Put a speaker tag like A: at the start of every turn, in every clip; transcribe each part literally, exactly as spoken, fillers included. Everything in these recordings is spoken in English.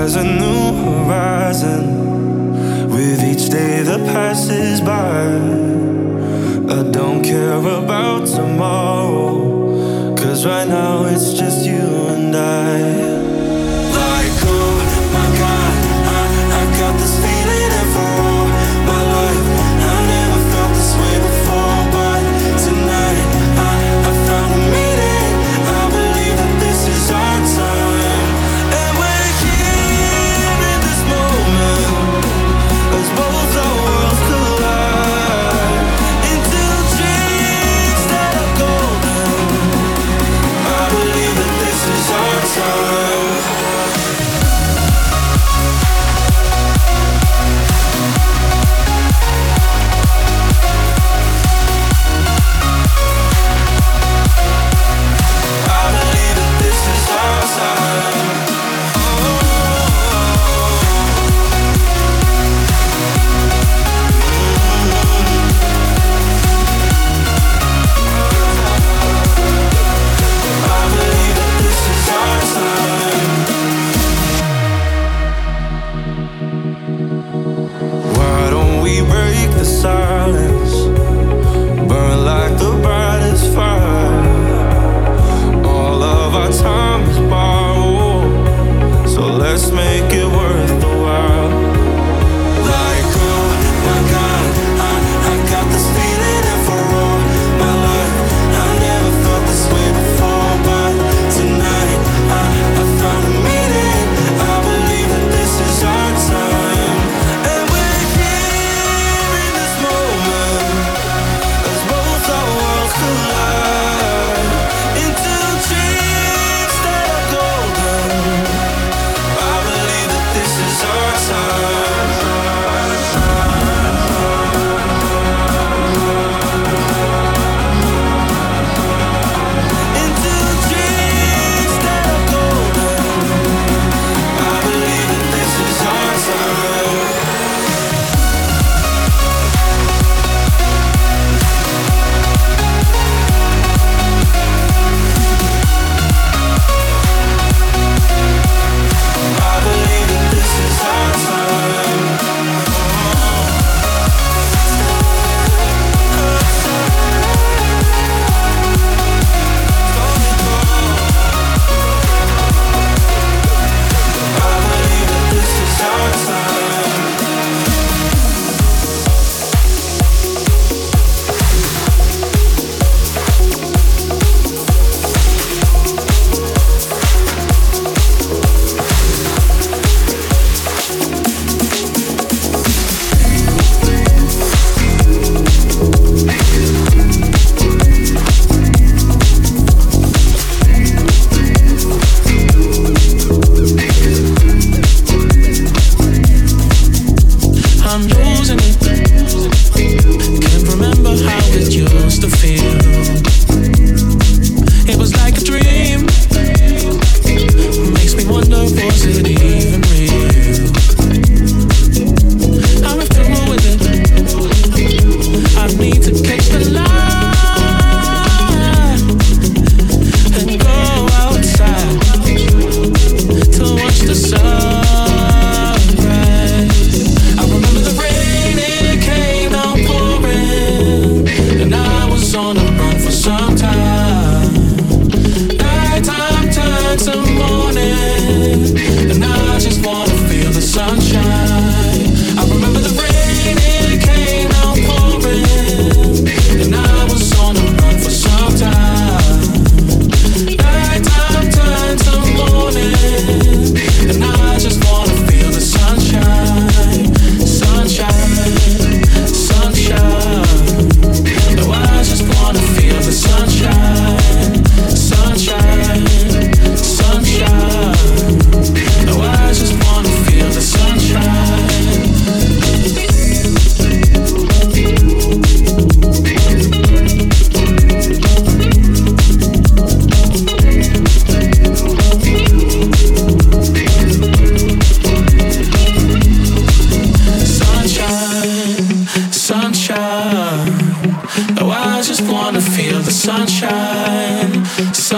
A: There's a new horizon with each day that passes by. I don't care about tomorrow, 'cause right now it's just you and I. Like, oh my God, I, I got this feeling and for all my life I never felt this way before. But tonight I, I found a meaning. I believe that this is our time. And we're here in this moment as both our worlds collide into dreams that are golden. I believe that this is our time.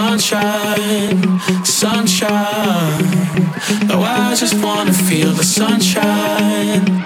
A: sunshine, sunshine. Oh, I just wanna feel the sunshine.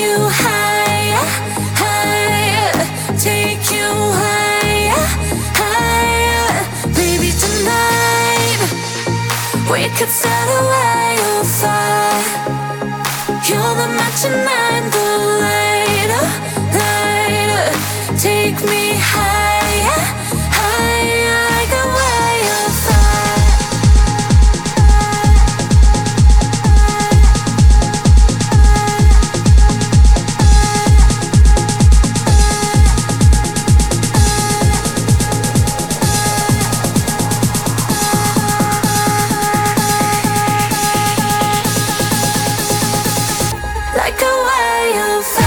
A: you higher, higher, take you higher, higher. Baby, tonight we could set a wildfire. You're the match and I'm the lighter, lighter. Take me higher, higher, like a wildfire. Like a wildfire.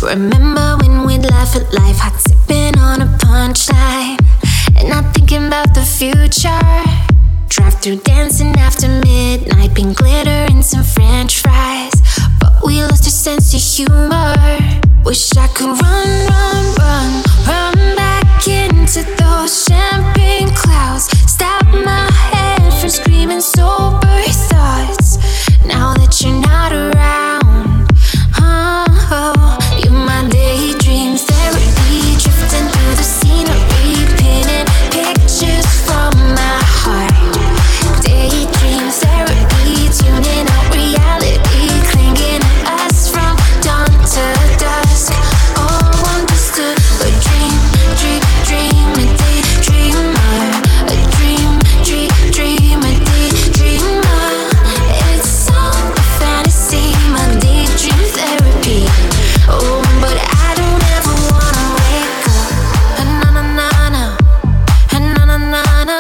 B: Remember when we'd laugh at life, hot sipping on a punchline, and not thinking about the future. Drive through dancing after midnight, pink glitter and some french fries, but we lost our sense of humor. Wish I could run, run, run, run back into those champagne clouds. Stop my head from screaming sober thoughts. Now that you're not around, oh, you're my daydream therapy, drifting through the scenery, pinning pictures from my heart. Daydream therapy, tuning out reality, clinging to us from dawn to dusk. Oh, I'm just a, a dream, dream, dream, a daydreamer, a dream, dream, dream, a daydreamer. It's all a fantasy, my daydream therapy. Oh, but I don't ever wanna wake up. Na na na na, na na na na.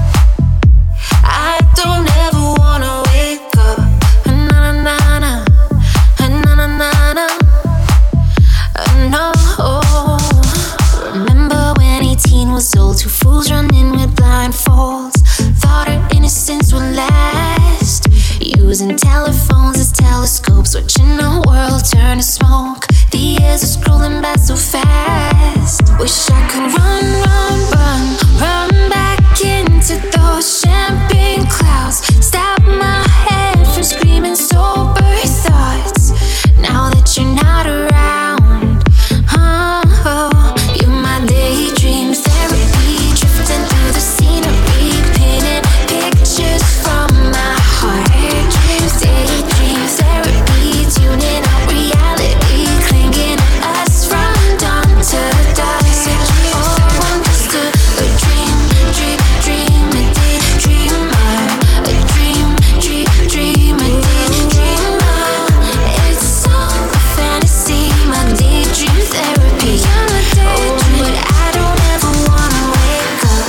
B: I don't ever wanna wake up. Na na na na, na na na na. No. Remember when eighteen was old, two fools running with blindfolds. Thought our innocence would last. Using telephones as telescopes, watching the world turn to smoke. The years are scrolling by so fast. Wish I could run, run, run, run back into those champagne clouds. Stop my head from screaming sober thoughts. Now that you're not around, oh, you're my daydream therapy, drifting through the scenery, pinning pictures from my heart. Daydream therapy, tuning out reality, clinging to us from dawn to dusk. Oh, I'm just a, a dream, dream, dream, a daydreamer, a dream, dream, dream, a daydreamer. It's all a fantasy, my daydream therapy. Oh, but I don't ever wanna wake up.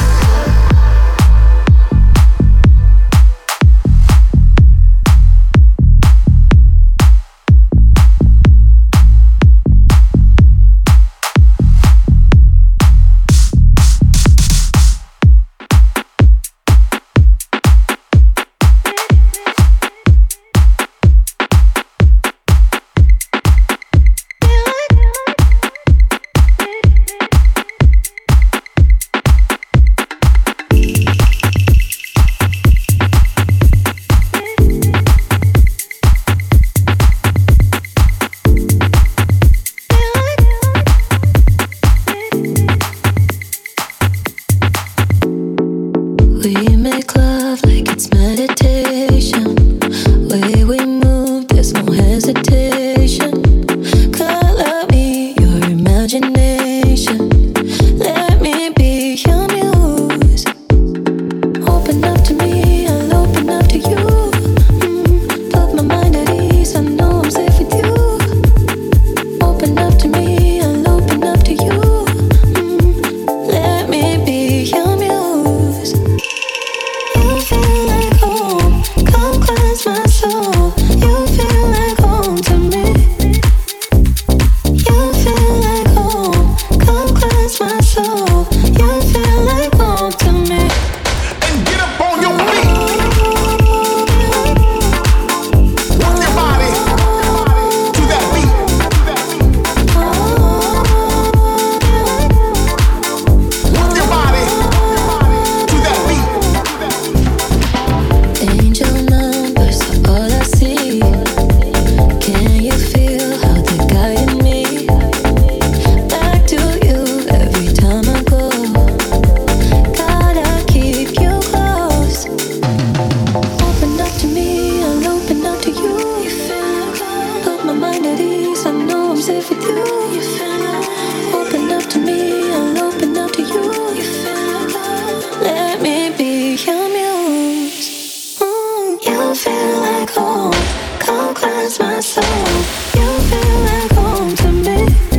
B: We make love like it's meditation. Way we move, there's no hesitation. Color me your imagination. Let me be your muse. Open up to me, I'll open up to you. Mm, put my mind at ease, I know I'm safe with you. Open up to me, I'll open up to you. Mm, let me be your muse. You feel like home, come cleanse my soul. You feel like home to me. You feel like home, come cleanse my soul. You feel like home to me.
C: And get up on your feet. Rock your body to that beat. Rock your body to that beat.
B: Angel numbers are all I see. Can you feel how they're guiding me? Back to you every time I go. Gotta keep you close. Open up to me, I'll open up to you. Put my mind at ease, I know I'm safe with you. Open up to me, I'll open up to you. Let me be your muse. Mm, you feel like home, come cleanse my soul. You feel like home to me.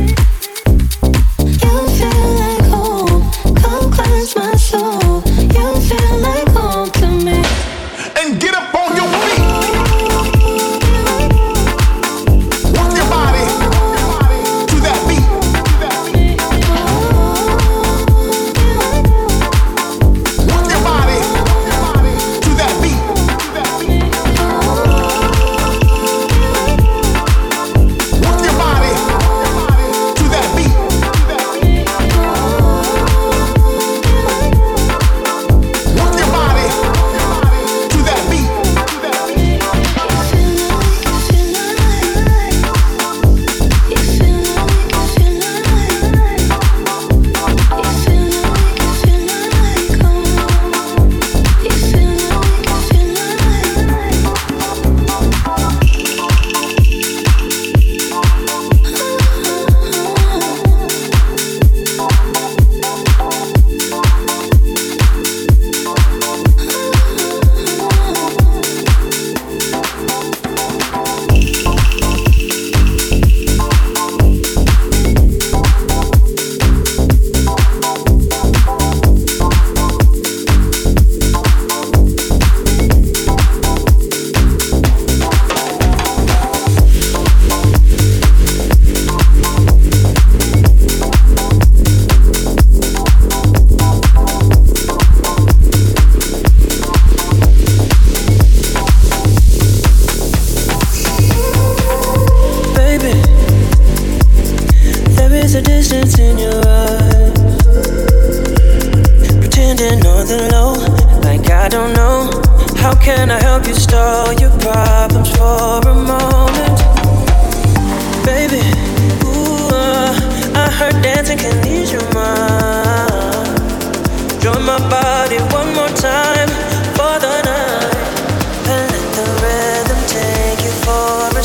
B: You feel like home, come cleanse my soul. You feel like home to me.
C: And get up on your feet. Rock your body to that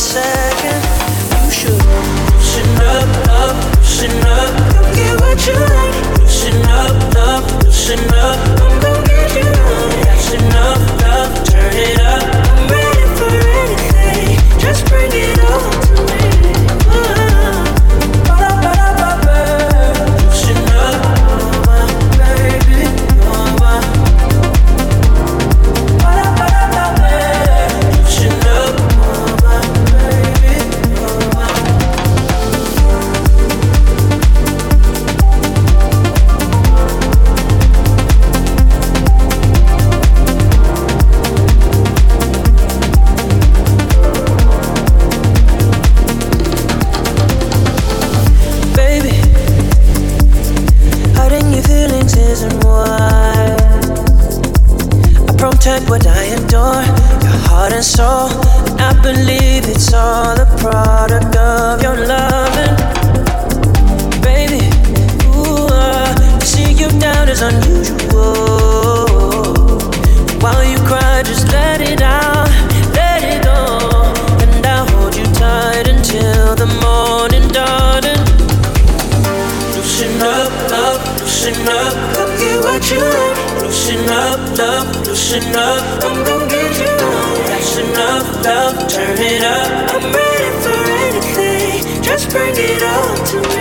D: second. You should loosen up, up, loosen up. Come get what you like. Loosen up, up, loosen up. I'm gon' get you right. That's enough love, turn it up. I'm ready for anything. Just bring it on to me. Loosen up, my baby, you're my. Loosen up, my baby, you're my. Isn't why I protect what I adore, your heart and soul. I believe it's all a product of your loving, baby. Ooh, uh, to see you down is unusual. While you cry, just let it out, let it go, and I'll hold you tight until the morning dawning. Loosen up, up, loosen up. Get what you like. Loosen up, love, loosen up. I'm gon' get you right. That's enough love, turn it up. I'm ready for anything. Just bring it on to me.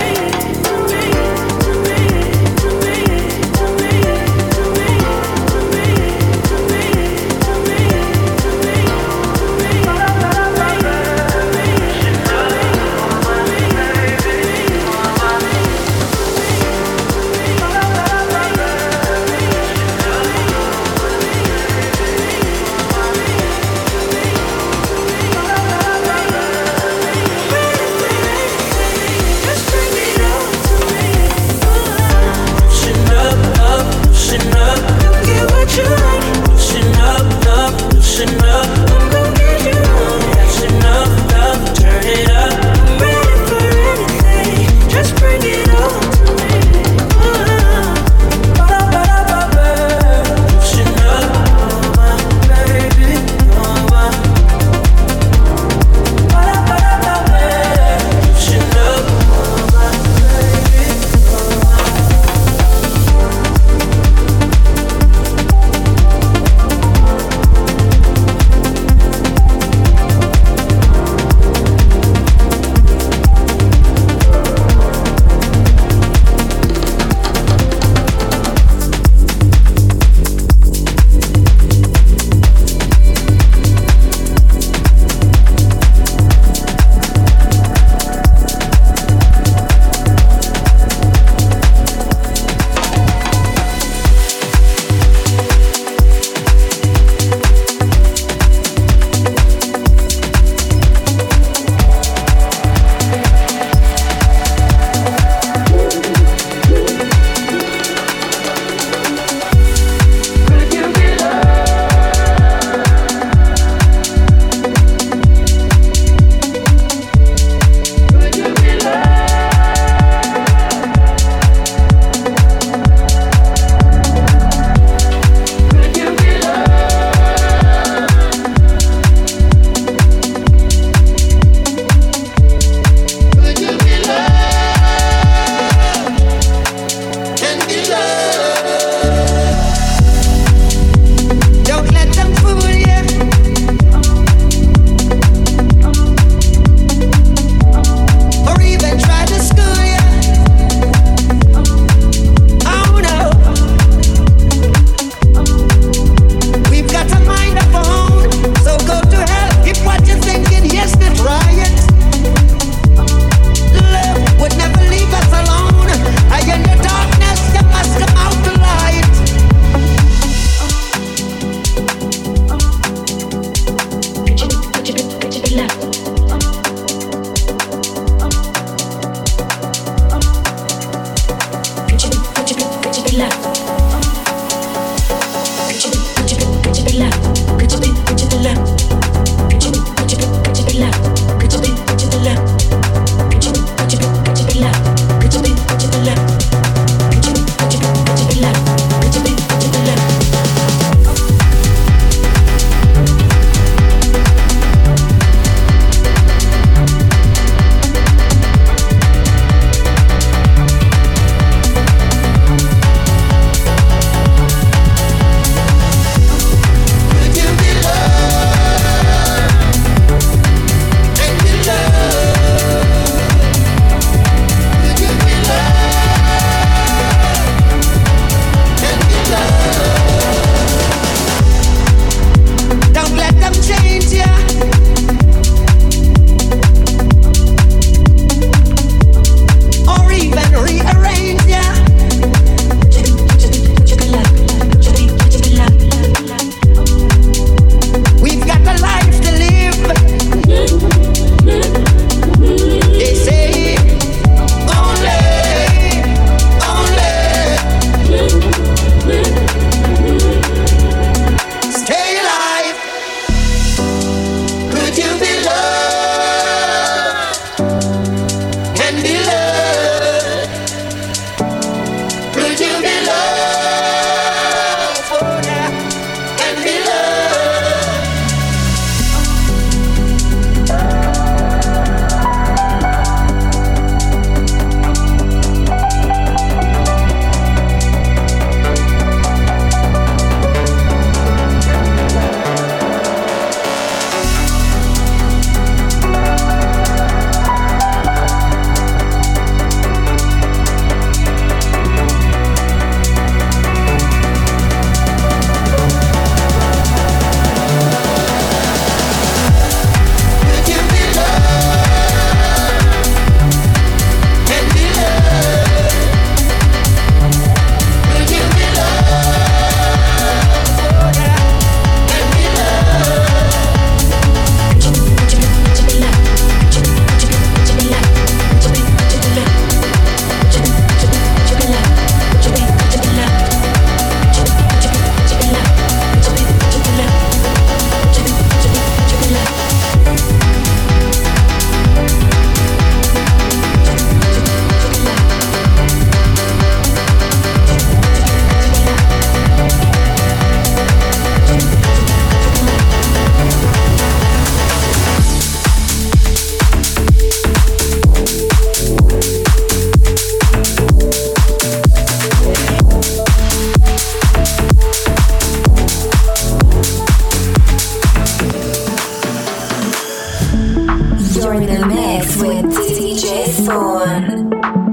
B: You're in the mix with D J Thorn.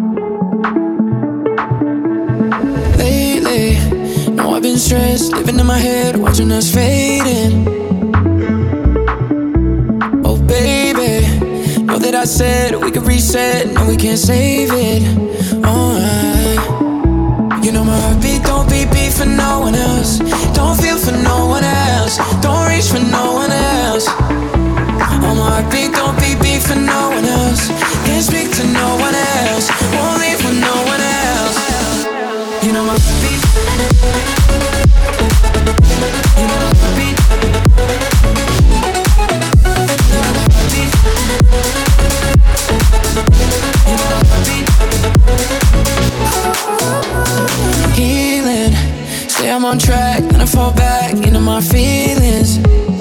E: Lately, no, I've been stressed, living in my head, watching us fading. Oh baby, know that I said we could reset, no we can't save it. Alright, you know my heartbeat don't beat beat for no one else. Don't feel for no one else. Don't reach for no one else. Oh my heartbeat don't beat beat for no one else. Can't speak to no one else. Won't leave with no one else. You know my heartbeat. You know my heartbeat. You know my heartbeat. You know my heartbeat. Healing, stay I'm on track, then I fall back into my feelings.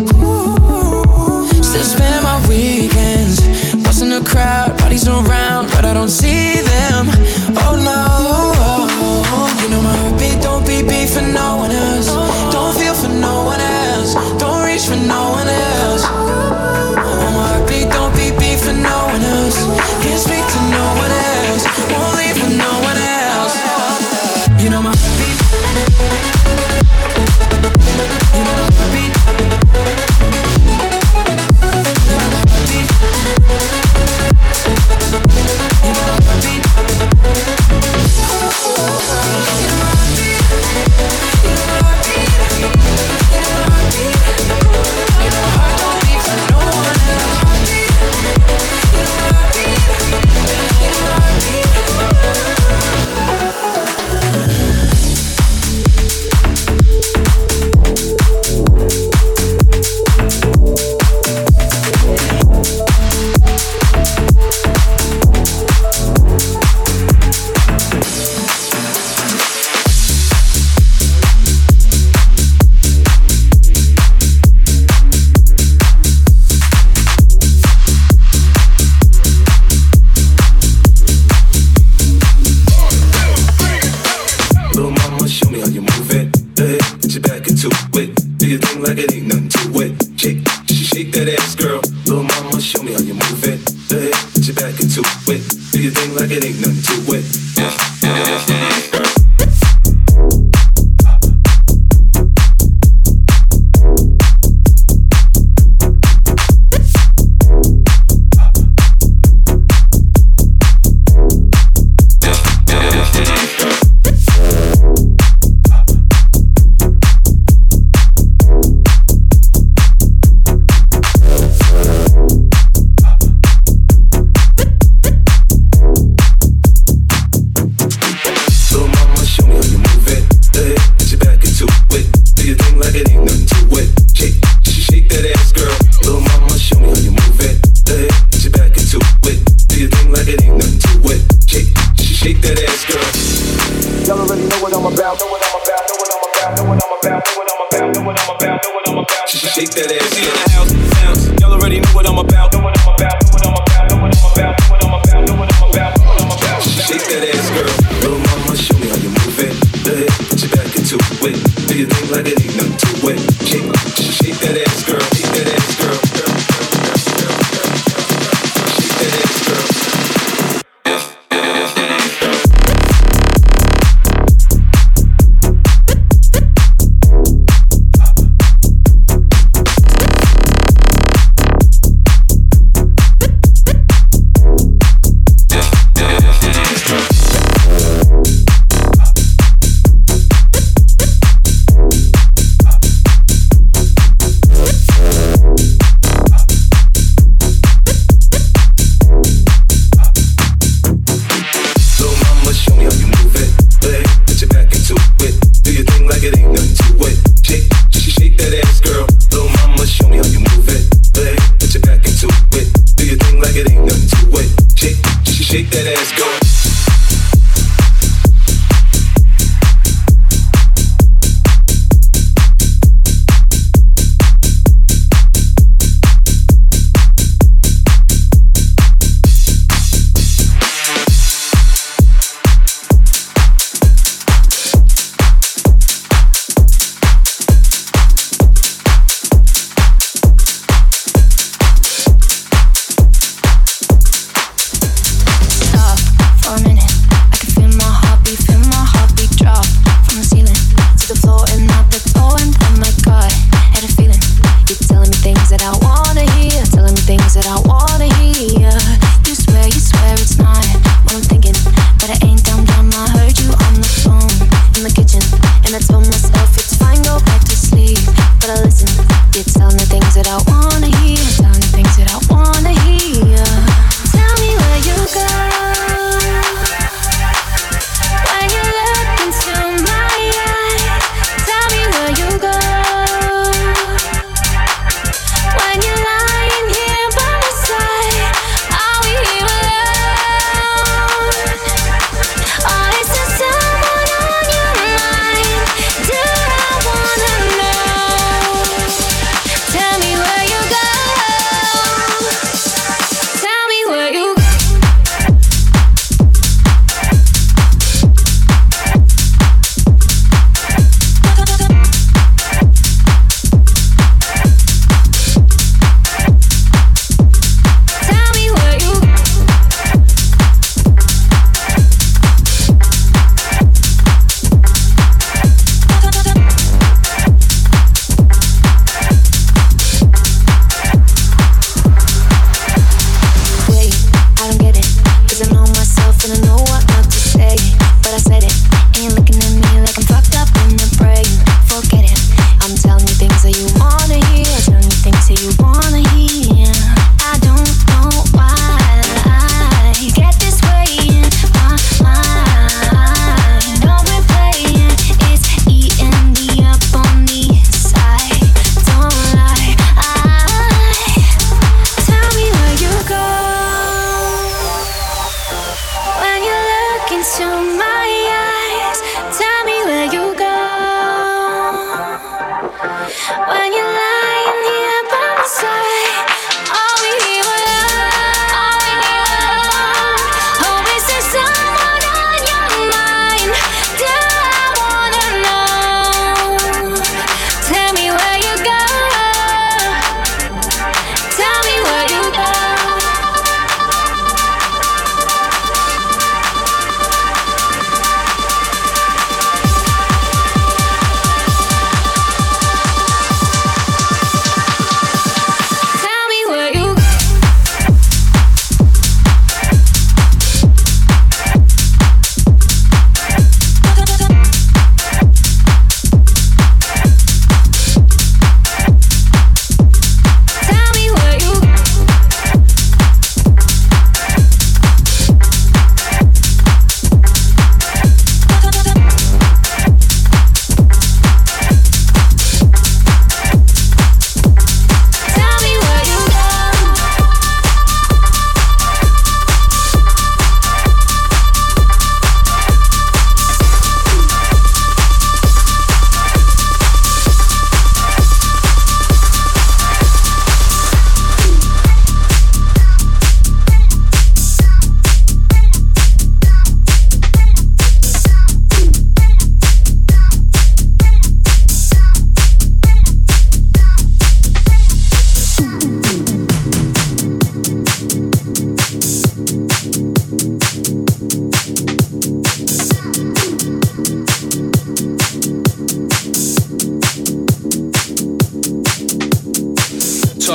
E: Still spend my weekends lost in the crowd, bodies around, but I don't see them. Oh no, you know my heartbeat don't beat beat for no one else. Don't feel for no one else. Don't reach for no one else. Oh my heartbeat don't beat beat for no one else. Can't speak to no one else. Won't leave with no one else. You know my heartbeat. You know my heartbeat.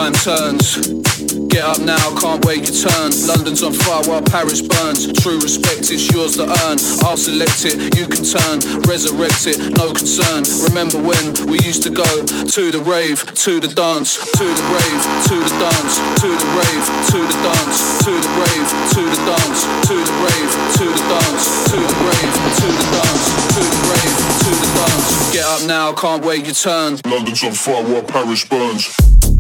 F: Time turns. Get up now, can't wait your turn. London's on fire while Paris burns. True respect, it's yours to earn. I'll select it, you can turn. Resurrect it, no concern. Remember when we used to go to the rave, to the dance, to the rave, to the dance, to the rave, to the dance, to the rave, to the dance, to the rave, to the dance, to the rave, to the dance, to the rave, to the dance. Get up now, can't wait your turn.
G: London's on fire while Paris burns.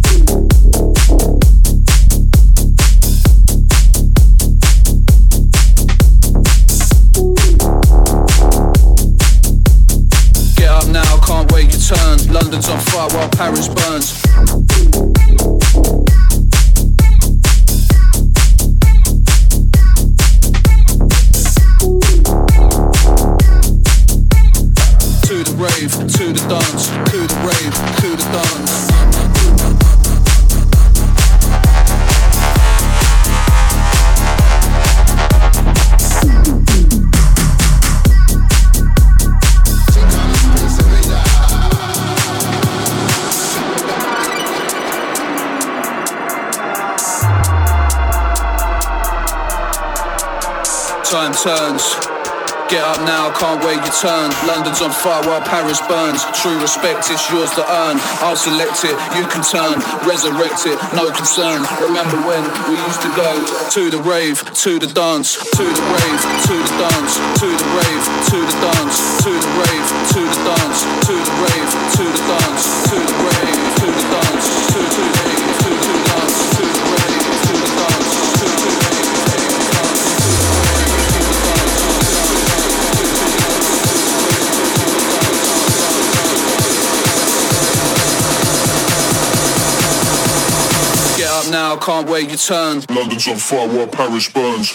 F: Now, can't wait your turn. London's on fire while Paris burns. To the rave, to the dance, to the rave, to the dance. Time turns. Get up now, can't wait your turn. London's on fire while Paris burns. True respect, it's yours to earn. I'll select it, you can turn. Resurrect it, no concern. Remember when we used to go to the rave, to the dance, to the rave, to the dance, to the rave, to the dance, to the rave, to the dance, to the rave, to the dance, to the rave, to the dance, to the rave, to the dance, to the rave, to the dance, to the rave. Get up now, can't wait your turn.
G: London's on fire while Paris burns.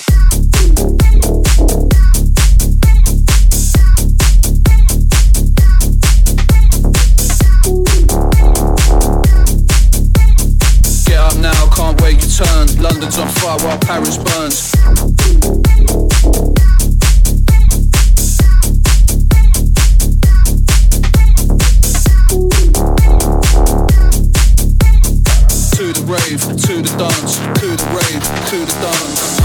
F: Get up now, can't wait your turn. London's on fire while Paris burns. To the rave, to the dance, to the rave, to the dance.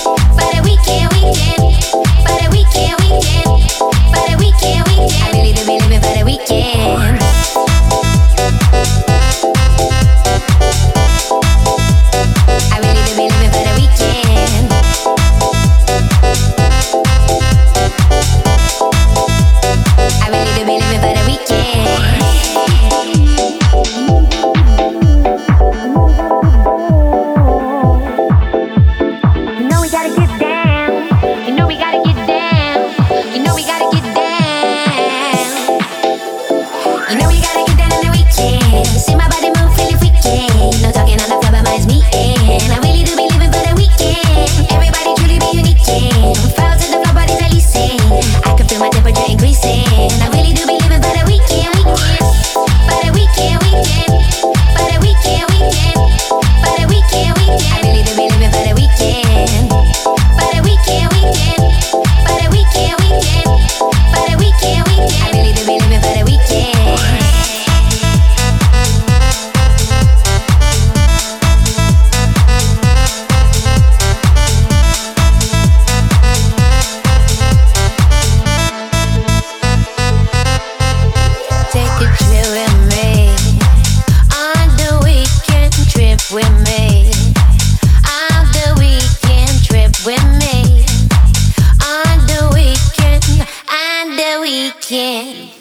B: I really do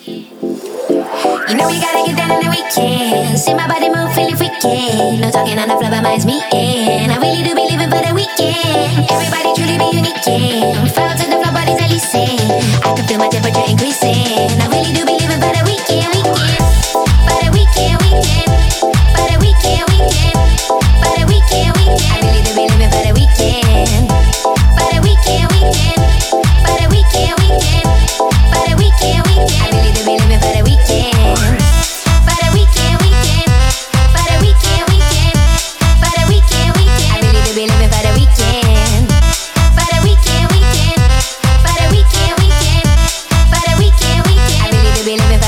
B: You know we gotta get down on the weekend. See my body move, feeling freaky. No talking on the floor, but mine's me in. I really do be living for the weekend. Everybody truly be unique, yeah. Fall to the floor, bodies at least say I can feel my temperature increasing. I really do be living for the weekend, weekend. For the weekend, weekend. For the weekend, weekend. For the weekend, weekend. I really do be living for the weekend. For the weekend, weekend. For the weekend, weekend. For the weekend, weekend. I really do be living for the weekend. For the weekend, weekend. For the weekend, weekend. For the weekend, weekend. I really do be living for the weekend. For the weekend, weekend. For the weekend, weekend. For the weekend, weekend. I really do be living for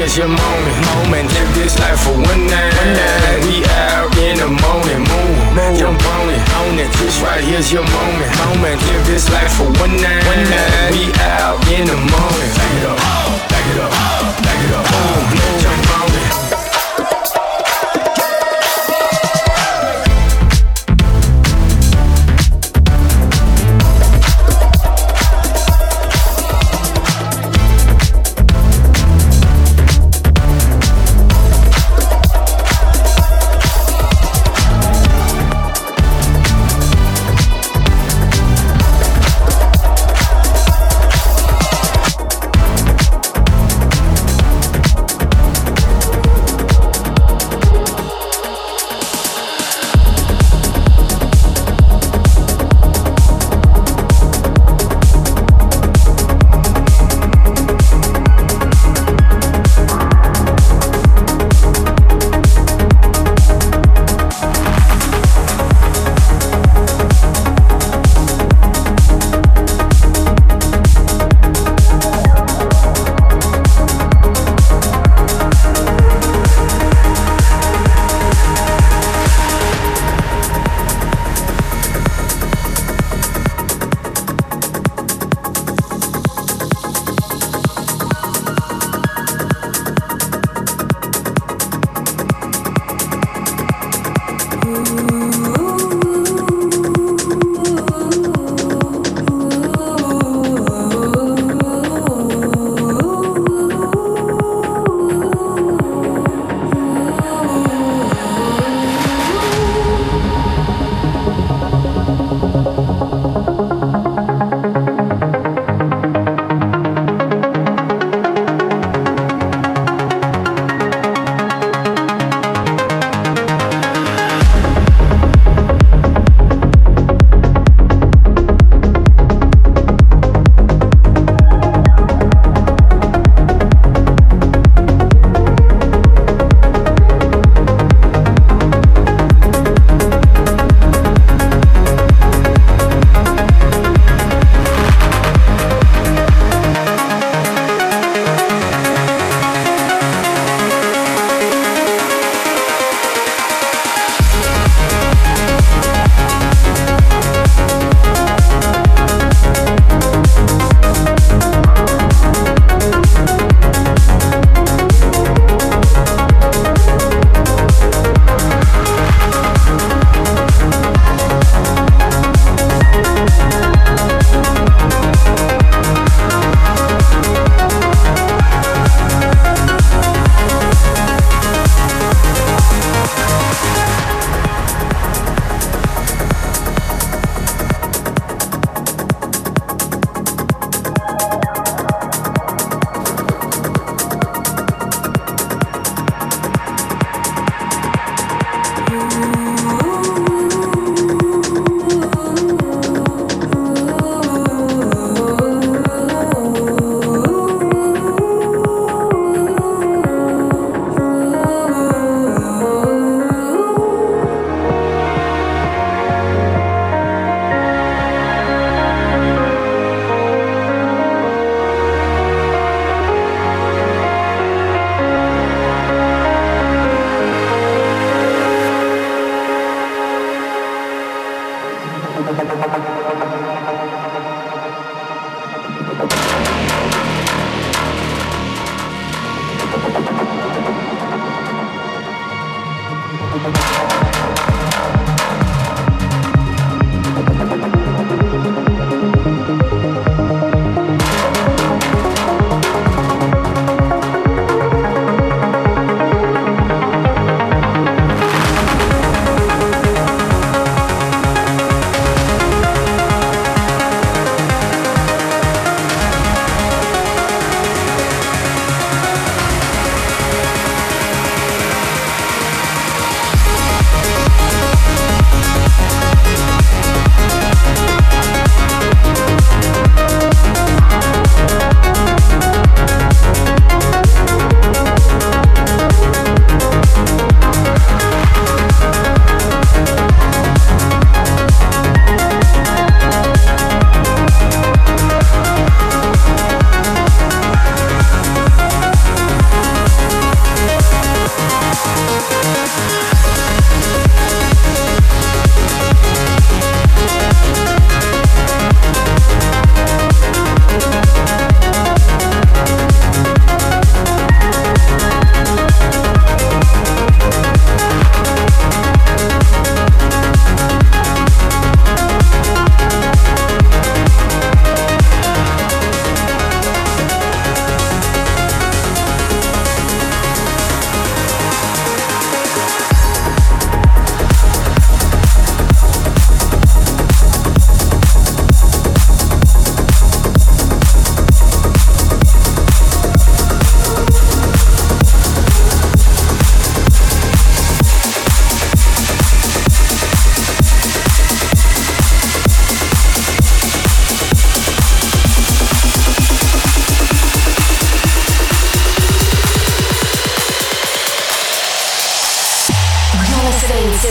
H: here's your moment, moment. Live this life for one night, one night. We out in the morning, move, move. Jump on it, on it. This right here's your moment, moment. Live this life for one night, one night. We out in the morning. Back it up, back it up, back it up, boom, boom. Jump on it.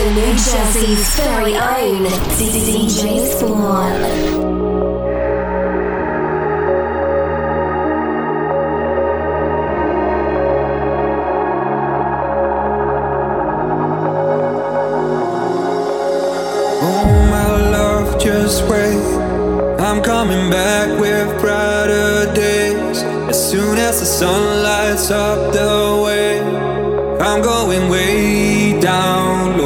B: to New Jersey's very own D J Spawn.
I: Just wait, I'm coming back with brighter days. As soon as the sun lights up the way, I'm going way down